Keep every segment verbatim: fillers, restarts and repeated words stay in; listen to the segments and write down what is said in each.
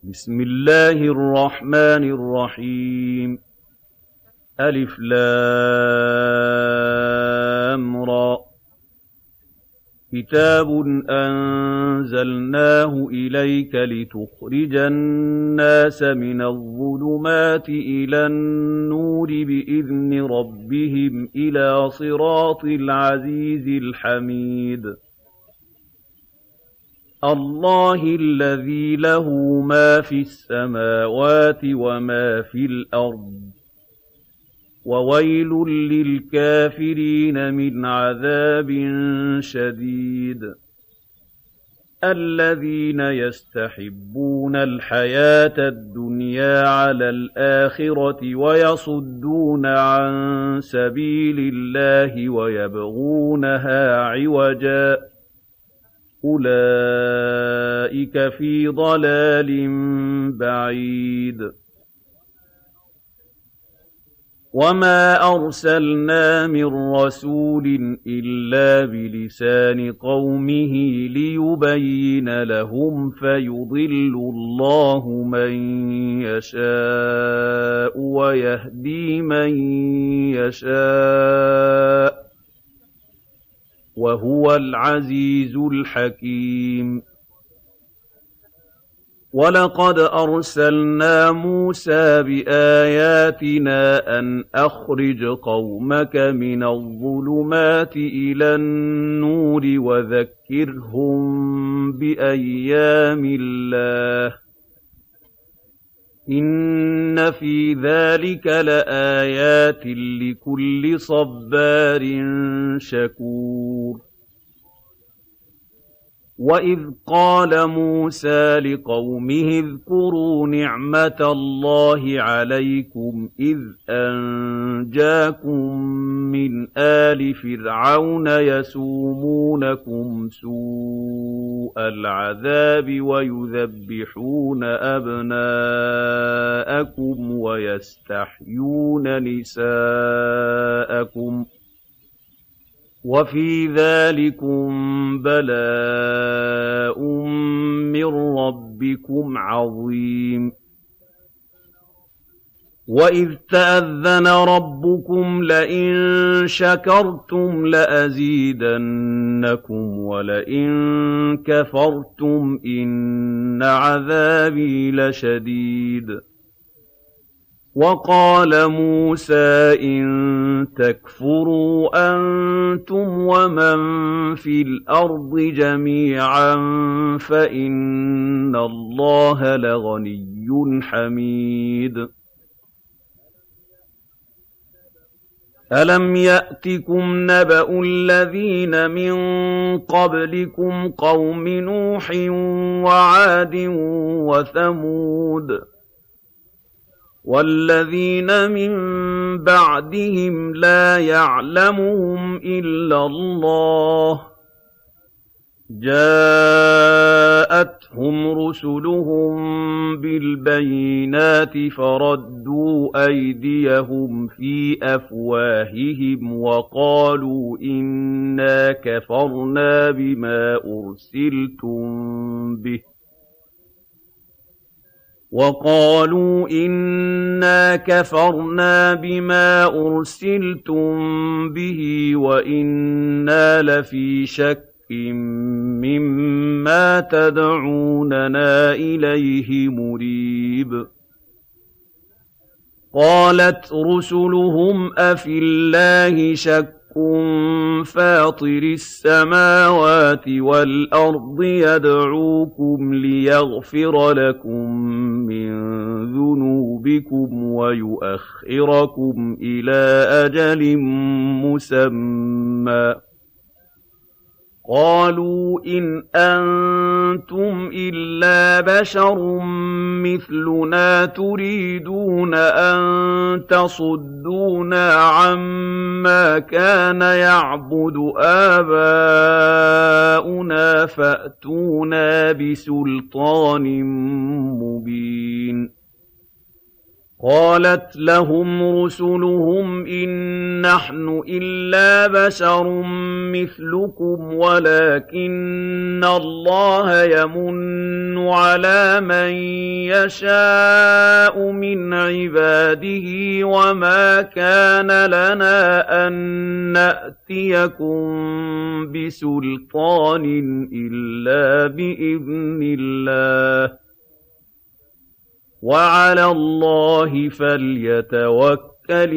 بسم الله الرحمن الرحيم ألف لام را كتاب أنزلناه إليك لتخرج الناس من الظلمات إلى النور بإذن ربهم إلى صراط العزيز الحميد الله الذي له ما في السماوات وما في الأرض وويل للكافرين من عذاب شديد الذين يستحبون الحياة الدنيا على الآخرة ويصدون عن سبيل الله ويبغونها عوجا أولئك في ضلال بعيد وما أرسلنا من رسول إلا بلسان قومه ليبين لهم فيضل الله من يشاء ويهدي من يشاء وهو العزيز الحكيم ولقد أرسلنا موسى بآياتنا أن أخرج قومك من الظلمات إلى النور وذكرهم بأيام الله إن في ذلك لآيات لكل صبار شكور وإذ قال موسى لقومه اذكروا نعمة الله عليكم إذ أنجاكم من آل فرعون يسومونكم سوء العذاب ويذبحون أبناءكم ويستحيون نساءكم وفي ذلكم بلاء من ربكم عظيم وإذ تأذن ربكم لئن شكرتم لأزيدنكم ولئن كفرتم إن عذابي لشديد وقال موسى إن تكفروا أنتم ومن في الأرض جميعا فإن الله لغني حميد ألم يأتكم نبأ الذين من قبلكم قوم نوح وعاد وثمود والذين من بعدهم لا يعلمهم إلا الله جاءتهم رسلهم بالبينات فردوا أيديهم في أفواههم وقالوا إنا كفرنا بما أرسلتم به وقالوا إنا كفرنا بما أرسلتم به وإنا لفي شك مما تدعوننا إليه مريب قالت رسلهم أفي الله شك فاطر السماوات والأرض يدعوكم ليغفر لكم من ذنوبكم ويؤخركم إلى أجل مسمى قالوا إن أنتم إلا بشر مثلنا تريدون أن تصدونا عما كان يعبد آباؤنا فأتونا بسلطان مبين قالت لهم رسلهم إن نحن إلا بشر مثلكم ولكن الله يمن على من يشاء من عباده وما كان لنا أن نأتيكم بسلطان إلا بإذن الله وعلى الله فليتوكل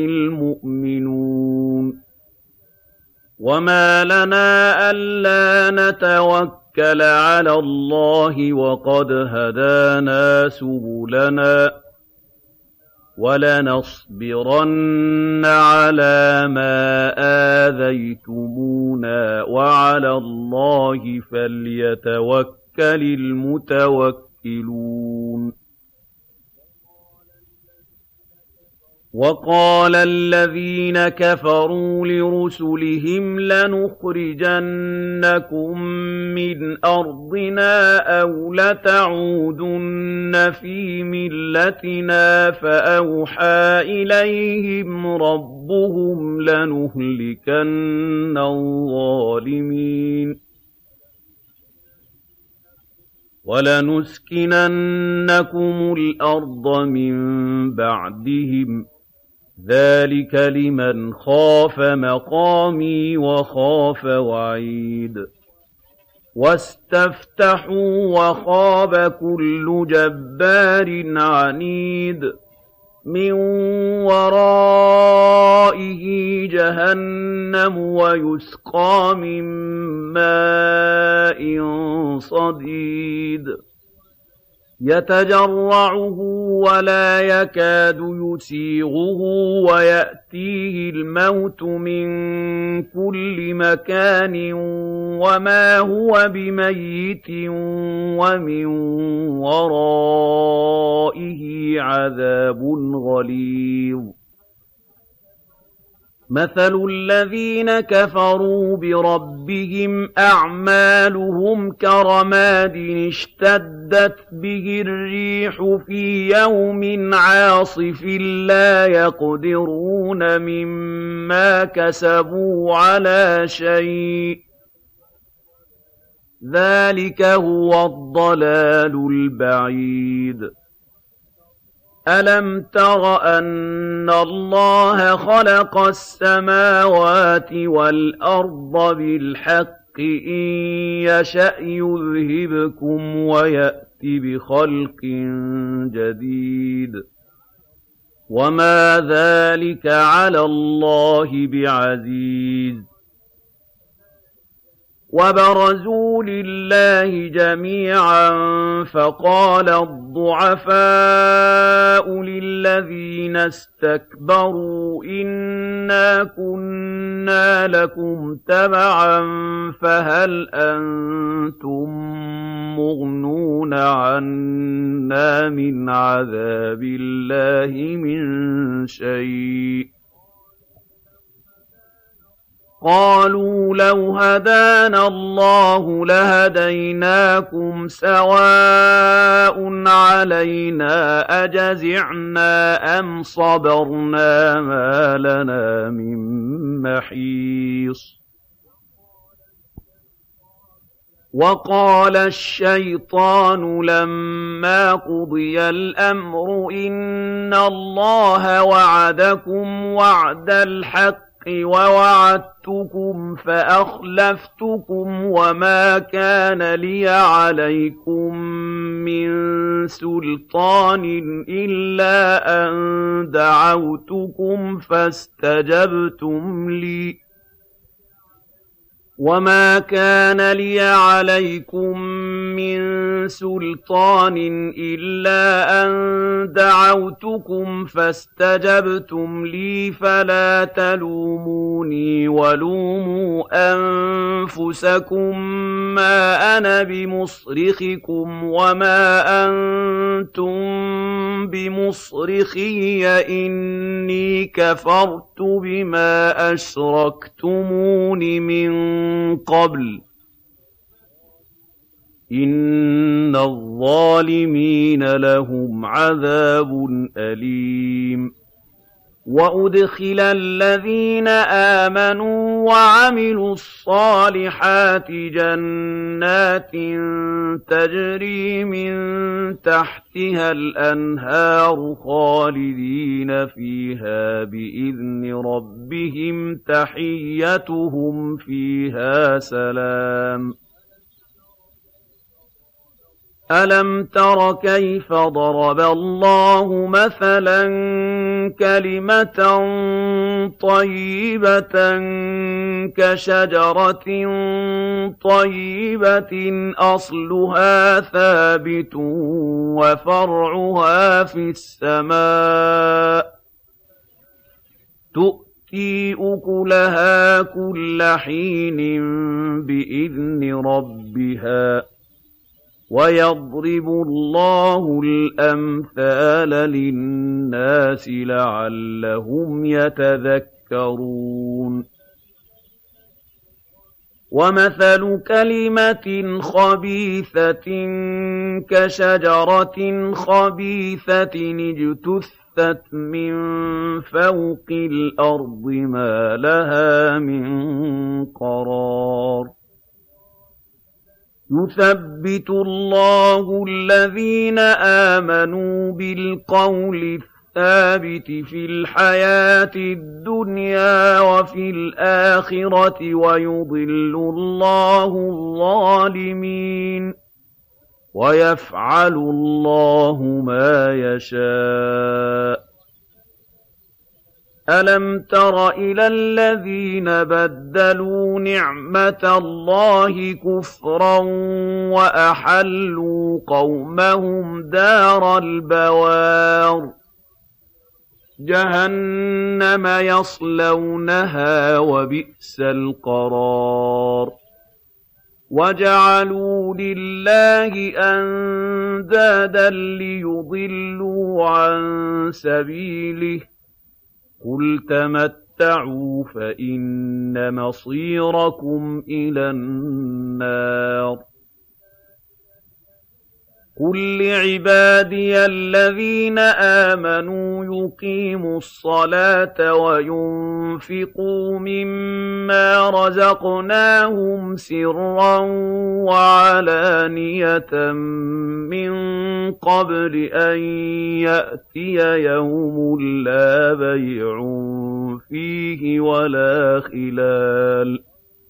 المؤمنون وما لنا ألا نتوكل على الله وقد هدانا سبلنا ولنصبرن على ما آذيتمونا وعلى الله فليتوكل المتوكلون وقال الذين كفروا لرسلهم لنخرجنكم من أرضنا أو لتعودن في ملتنا فأوحى إليهم ربهم لنهلكن الظالمين ولنسكننكم الأرض من بعدهم ذلك لمن خاف مقامي وخاف وعيد واستفتحوا وخاب كل جبار عنيد من ورائه جهنم ويسقى من ماء صديد يتجرعه ولا يكاد يسيغه ويأتيه الموت من كل مكان وما هو بميت ومن ورائه عذاب غليظ مثل الذين كفروا بربهم أعمالهم كرماد اشتدت به الريح في يوم عاصف لا يقدرون مما كسبوا على شيء ذلك هو الضلال البعيد ألم تر أن الله خلق السماوات والأرض بالحق إن يشأ يذهبكم ويأت بخلق جديد وما ذلك على الله بعزيز وبرزوا لله جميعا فقال الضعفاء للذين استكبروا إنا كنا لكم تبعا فهل أنتم مغنون عنا من عذاب الله من شيء قالوا لو هدانا الله لهديناكم سواء علينا أجزعنا أم صبرنا ما لنا من محيص وقال الشيطان لما قضي الأمر إن الله وعدكم وعد الحق ووعدتكم فأخلفتكم وما كان لي عليكم من سلطان إلا أن دعوتكم فاستجبتم لي وما كان لي عليكم من سلطان إلا أن دعوتكم فاستجبتم لي فلا تلوموني ولوموا أنفسكم ما أنا بمصرخكم وما أنتم بمصرخي إني كفرت بما أشركتمون من قبل إِنَّ الظَّالِمِينَ لَهُمْ عَذَابٌ أَلِيمٌ وَأُدْخِلَ الَّذِينَ آمَنُوا وَعَمِلُوا الصَّالِحَاتِ جَنَّاتٍ تَجْرِي مِن تَحْتِهَا الْأَنْهَارُ خَالِدِينَ فِيهَا بِإِذْنِ رَبِّهِمْ تَحِيَّتُهُمْ فِيهَا سَلَامٌ أَلَمْ تَرَ كَيْفَ ضَرَبَ اللَّهُ مَثَلًا كَلِمَةً طَيِّبَةً كَشَجَرَةٍ طَيِّبَةٍ أَصْلُهَا ثَابِتٌ وَفَرْعُهَا فِي السَّمَاءِ تُؤْتِي أُكُلَهَا كُلَّ حِينٍ بِإِذْنِ رَبِّهَا وَيَضْرِبُ اللَّهُ الْأَمْثَالَ لِلنَّاسِ لَعَلَّهُمْ يَتَذَكَّرُونَ وَمَثَلُ كَلِمَةٍ خَبِيثَةٍ كَشَجَرَةٍ خَبِيثَةٍ اجْتُثَّتْ مِن فَوْقِ الْأَرْضِ مَا لَهَا مِن قَرَارٍ يُثَبِّتُ اللَّهُ الَّذِينَ آمَنُوا بِالْقَوْلِ الثَّابِتِ فِي الْحَيَاةِ الدُّنْيَا وَفِي الْآخِرَةِ وَيُضِلُّ اللَّهُ الظَّالِمِينَ وَيَفْعَلُ اللَّهُ مَا يَشَاءُ أَلَمْ تَرَ إِلَى الَّذِينَ بَدَّلُوا نِعْمَةَ اللَّهِ كُفْرًا وَأَحَلُّوا قَوْمَهُمْ دَارَ الْبَوَارِ جَهَنَّمَ يَصْلَوْنَهَا وَبِئْسَ الْقَرَارُ وَجَعَلُوا لِلَّهِ أَندَادًا لِّيُضِلُّوا عَن سَبِيلِهِ قُلْ تَمَتَّعُوا فَإِنَّ مَصِيرَكُمْ إِلَى النَّارِ قُل لِّعِبَادِيَ الَّذِينَ آمَنُوا يُقِيمُوا الصَّلَاةَ وَيُنفِقُوا مِمَّا رَزَقْنَاهُمْ سِرًّا وَعَلَانِيَةً مِّن قَبْلِ أَن يَأْتِيَ يَوْمٌ لَّا بَيْعٌ فِيهِ وَلَا خِلَالٌ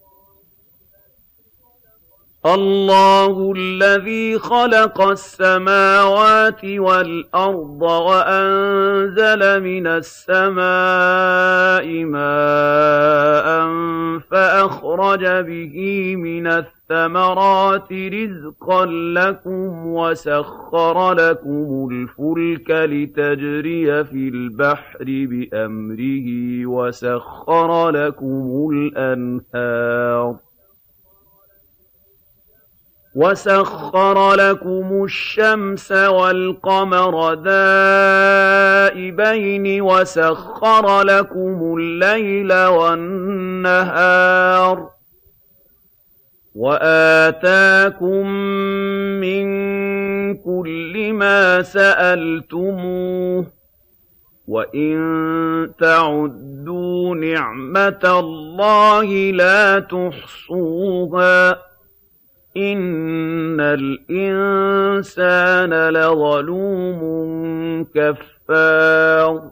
اللَّهُ الَّذِي خَلَقَ السَّمَاوَاتِ وَالْأَرْضَ وَأَنزَلَ مِنَ السَّمَاءِ مَاءً فَأَخْرَجَ بِهِ مِنَ الثَّمَرَاتِ رِزْقًا لَّكُمْ وَسَخَّرَ لَكُمُ الْفُلْكَ لِتَجْرِيَ فِي الْبَحْرِ بِأَمْرِهِ وَسَخَّرَ لَكُمُ الْأَنْهَارَ وَسَخَّرَ لَكُمُ الشَّمْسَ وَالْقَمَرَ دَائِبَيْنِ وَسَخَّرَ لَكُمُ اللَّيْلَ وَالنَّهَارَ وَآتَاكُم مِّن كُلِّ مَا سَأَلْتُمُوهُ وَإِن تَعُدُّوا نِعْمَةَ اللَّهِ لَا تُحْصُوهَا إِنَّ الْإِنسَانَ لَظَلُومٌ كَفَّارٌ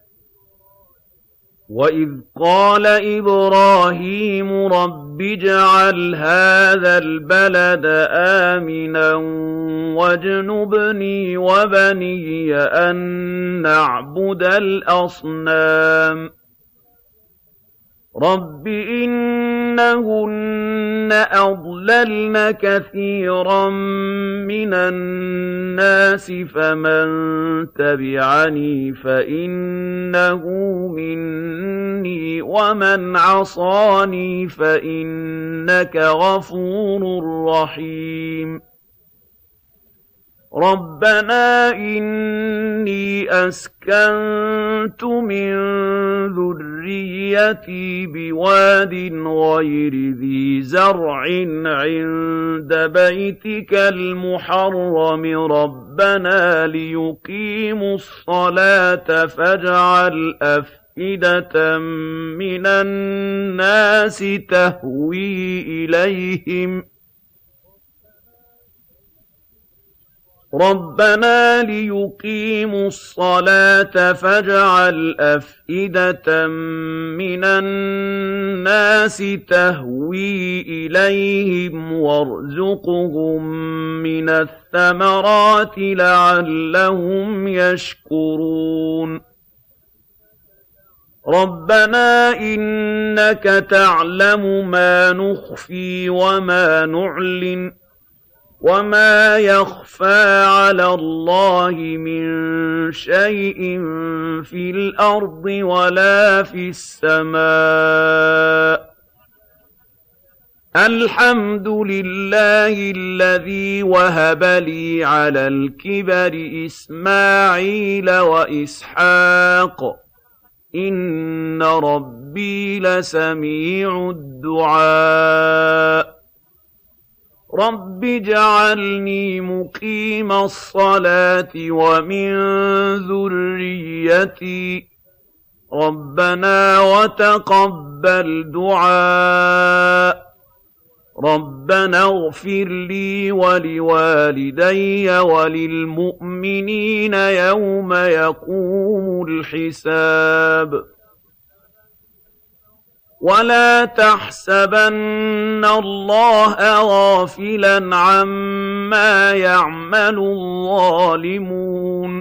وَإِذْ قَالَ إِبْرَاهِيمُ رَبِّ اجْعَلْ هَٰذَا الْبَلَدَ آمِنًا وَاجْنُبْنِي وَبَنِيَّ أَن نَّعْبُدَ الْأَصْنَامَ رَبِّ إِنَّهُنَّ أَضْلَلْنَ كَثِيرًا مِّنَ النَّاسِ فَمَن تَبِعَنِي فَإِنَّهُ مِنِّي وَمَنْ عَصَانِي فَإِنَّكَ غَفُورٌ رَّحِيمٌ رَبَّنَا إِنِّي أَسْكَنتُ مِن ذُرِّيَّتِي بِوَادٍ غَيْرِ ذِي زَرْعٍ عِندَ بَيْتِكَ الْمُحَرَّمِ رَبَّنَا لِيُقِيمُوا الصَّلَاةَ فَاجْعَلْ أَفْئِدَةً مِّنَ النَّاسِ تَهْوِي إِلَيْهِمْ رَبَّنَا لِيُقِيمُوا الصَّلَاةَ فَاجْعَلْ أَفْئِدَةً مِّنَ النَّاسِ تَهْوِي إِلَيْهِمْ وَارْزُقْهُم مِّنَ الثَّمَرَاتِ لَعَلَّهُمْ يَشْكُرُونَ رَبَّنَا إِنَّكَ تَعْلَمُ مَا نُخْفِي وَمَا نُعْلِنُ وَمَا يَخْفَىٰ عَلَى اللَّهِ مِن شَيْءٍ فِي الْأَرْضِ وَلَا فِي السَّمَاءِ الْحَمْدُ لِلَّهِ الَّذِي وَهَبَ لِي عَلَى الْكِبَرِ إِسْمَاعِيلَ وَإِسْحَاقَ ۚ إِنَّ رَبِّي لَسَمِيعُ الدُّعَاءِ رَبِّ اجْعَلْنِي مُقِيمَ الصَّلَاةِ وَمِن ذُرِّيَّتِي ۚ رَبَّنَا وَتَقَبَّلْ دُعَاءِ رَبَّنَا اغْفِرْ لِي وَلِوَالِدَيَّ وَلِلْمُؤْمِنِينَ يَوْمَ يَقُومُ الْحِسَابُ وَلَا تَحْسَبَنَّ اللَّهَ غَافِلًا عَمَّا يَعْمَلُ الظَّالِمُونَ ۚ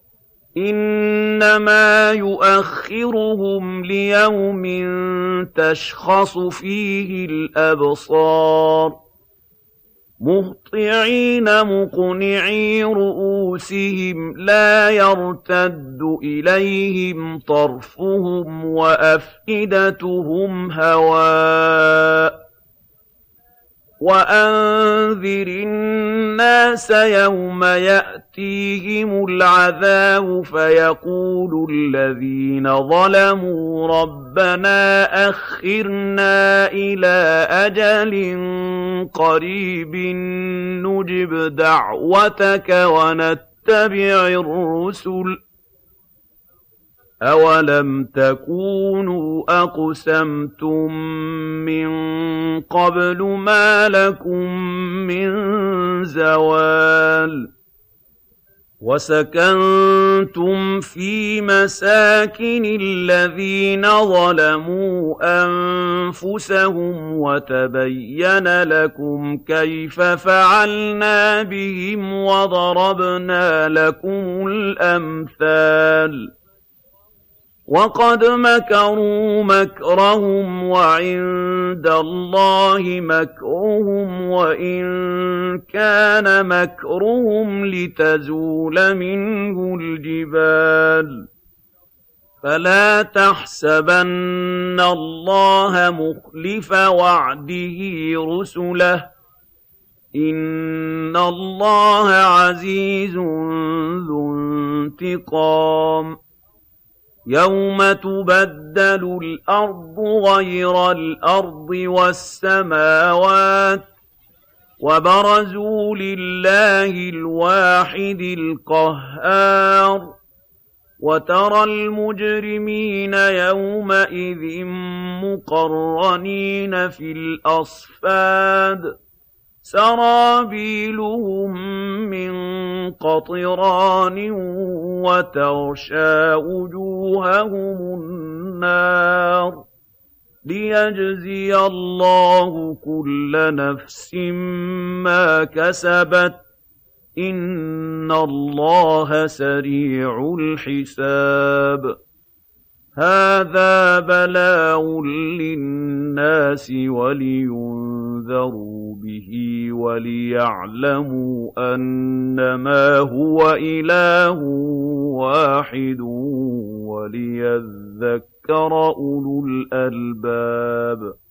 إِنَّمَا يُؤَخِّرُهُمْ لِيَوْمٍ تَشْخَصُ فِيهِ الْأَبْصَارُ مُهْطِعِينَ مُقْنِعِي رُءُوسِهِمْ لَا يَرْتَدُّ إِلَيْهِمْ طَرْفُهُمْ وَأَفْئِدَتُهُمْ هَوَاءٌ وَأَنذِرِ النَّاسَ يَوْمَ يَأْتِيهِمُ الْعَذَابُ فَيَقُولُ الَّذِينَ ظَلَمُوا رَبَّنَا أَخِّرْنَا إِلَىٰ أَجَلٍ قَرِيبٍ نُّجِبْ دَعْوَتَكَ وَنَتَّبِعِ الرُّسُلَ ۗ أَوَلَمْ تَكُونُوا أَقْسَمْتُم مِّن قَبْلُ مَا لَكُم مِّن زَوَالٍ وَسَكَنتُمْ فِي مَسَاكِنِ الَّذِينَ ظَلَمُوا أَنفُسَهُمْ وَتَبَيَّنَ لَكُمْ كَيْفَ فَعَلْنَا بِهِمْ وَضَرَبْنَا لَكُمُ الْأَمْثَالَ وَقَدْ مَكَرُوا مَكْرَهُمْ وَعِندَ اللَّهِ مَكْرُهُمْ وَإِن كَانَ مَكْرُهُمْ لِتَزُولَ مِنْهُ الْجِبَالُ فَلَا تَحْسَبَنَّ اللَّهَ مُخْلِفَ وَعْدِهِ رُسُلَهُ ۗ إِنَّ اللَّهَ عَزِيزٌ ذُو انتِقَامٍ يَوْمَ تُبَدَّلُ الْأَرْضُ غَيْرَ الْأَرْضِ وَالسَّمَاوَاتُ وَبَرَزُوا لِلَّهِ الْوَاحِدِ الْقَهَّارِ وَتَرَى الْمُجْرِمِينَ يَوْمَئِذٍ مُّقَرَّنِينَ فِي الْأَصْفَادِ سَرَابِيلُهُم مِّن قَطِرَانٍ وَتَغْشَىٰ وُجُوهَهُمُ النَّارُ لِيَجْزِيَ اللَّهُ كُلَّ نَفْسٍ مَّا كَسَبَتْ ۚ إِنَّ اللَّهَ سَرِيعُ الْحِسَابِ هَٰذَا بَلَاغٌ لِّلنَّاسِ وَلِيُنذَرُوا بِهِ وَلِيَعْلَمُوا أَنَّمَا هُوَ إِلَٰهٌ وَاحِدٌ وَلِيَذَّكَّرَ أُولُو الْأَلْبَابِ